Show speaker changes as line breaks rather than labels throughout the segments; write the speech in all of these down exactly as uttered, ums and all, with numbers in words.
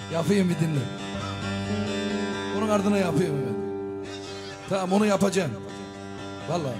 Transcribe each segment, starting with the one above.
Yapayım bir dinle. Onun ardına yapayım ben. Tamam, onu yapacağım. Vallahi.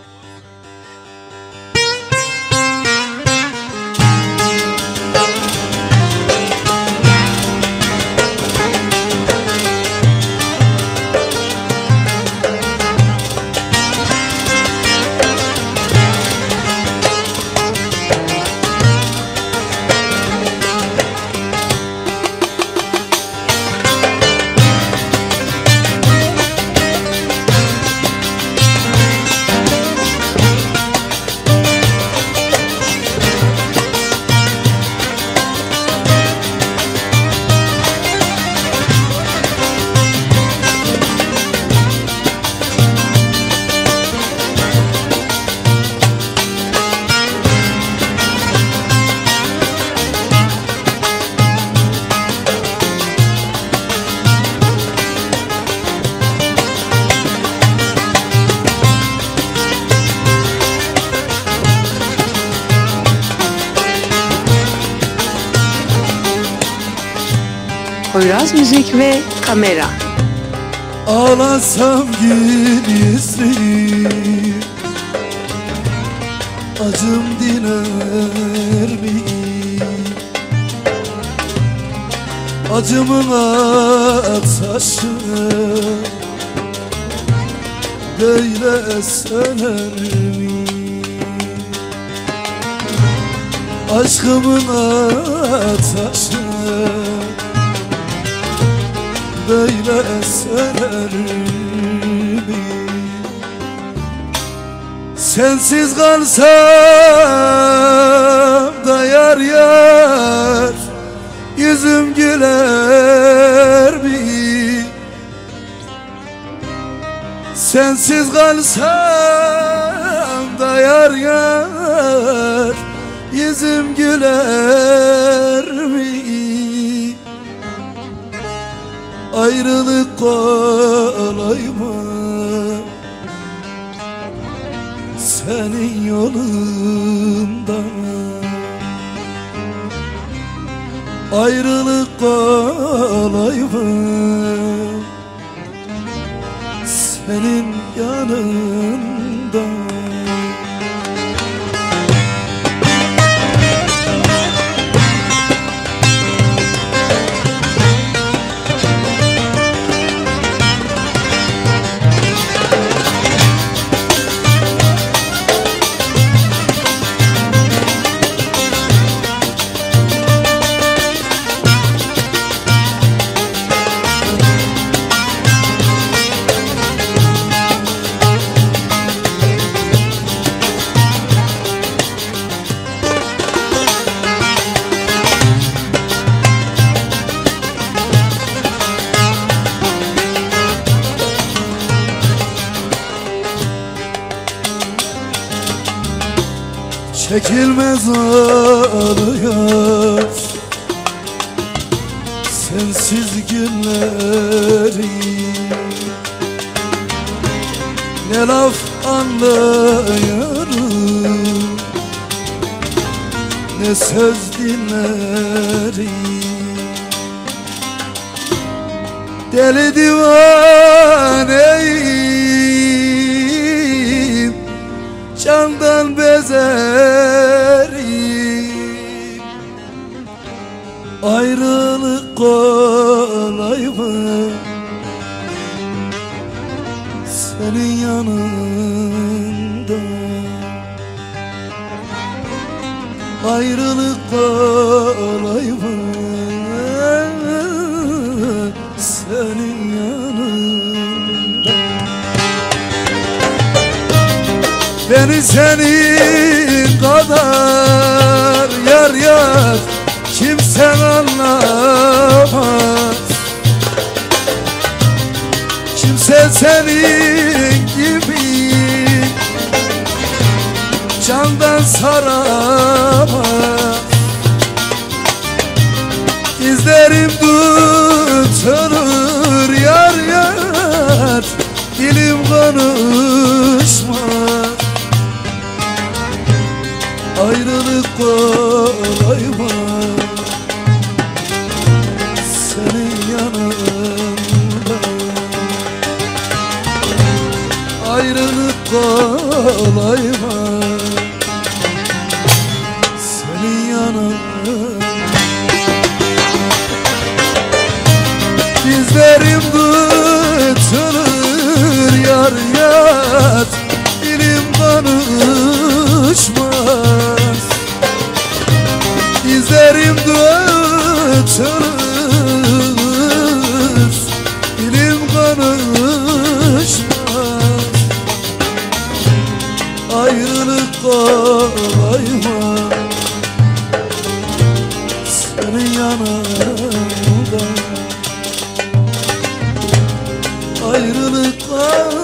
Poyraz Müzik ve Kamera.
Ağlasam gizli, acım diner mi? Acımın ataşı böyle söner mi? Aşkımın ataşı böyle söner mi? Sensiz kalsam da yar yar yüzüm güler mi? Sensiz kalsam da yar yar yüzüm güler mi? Ayrılık kolay mı senin yolunda? Ayrılık kolay mı senin yanında? Çekilmez ağlıyor sensiz günleri, ne laf anlıyorum ne söz dinlerim. Deli divaneyim, candan bezerim. Ayrılık kolay mı senin yanında? Ayrılık kolay mı senin yanında? Beni senin kadar yar yar kimsen anlamaz. Kimse senin gibi candan saramaz. Dizlerim tutulur yar yar, dilim konuşmaz. Ayrılık kolay mı senin yanında. Ayrılık kolay mı senin yanında? Dizlerim tutulur yar yar, dilim konuşmaz. Dizlerim tutulur, dilim konuşmaz. Ayrılık kolay mı senin yanında? Ayrılık kolay